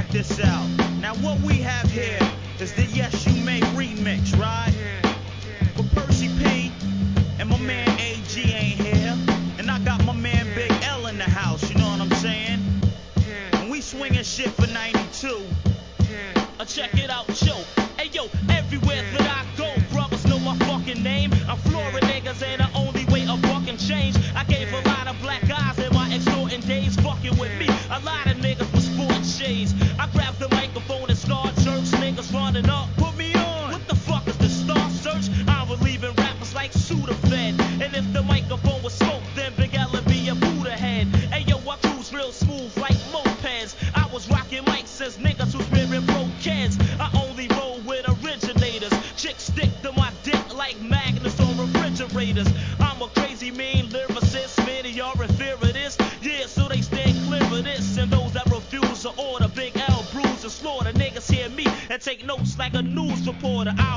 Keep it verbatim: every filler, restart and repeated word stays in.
check this out. Now what we have here is the Yes You May remix, right? But Percy P and my man A G ain't here. And I got my man Big L in the house, you know what I'm saying? And we swinging shit for ninety-two. Uh, check it out, yo. Hey yo, everywhere that I go, brothers know my fucking name. I'm Florida niggas ain't the only way a fucking change. I gave a lot of black guys in my extorting days, fucking with me. A lot of niggas was sporting shades. I grabbed the microphone and started jerks, niggas running up. Put me on. What the fuck is the Star Search? I'm relieving rappers like Sudafed. And if the microphone was smoke, then Big L would be a Buddha head. Hey yo, I cruise real smooth like mopeds. I was rocking mics since niggas was wearing broke kids. I only roll with originators. Chicks stick to my dick like magnets on refrigerators. I'm a crazy mean lyricist. Many y'all in fear of this. Yeah, so they stand clear of this. And those that refuse to order Big L bruise and slaughter. Niggas hear me and take notes like a news reporter. I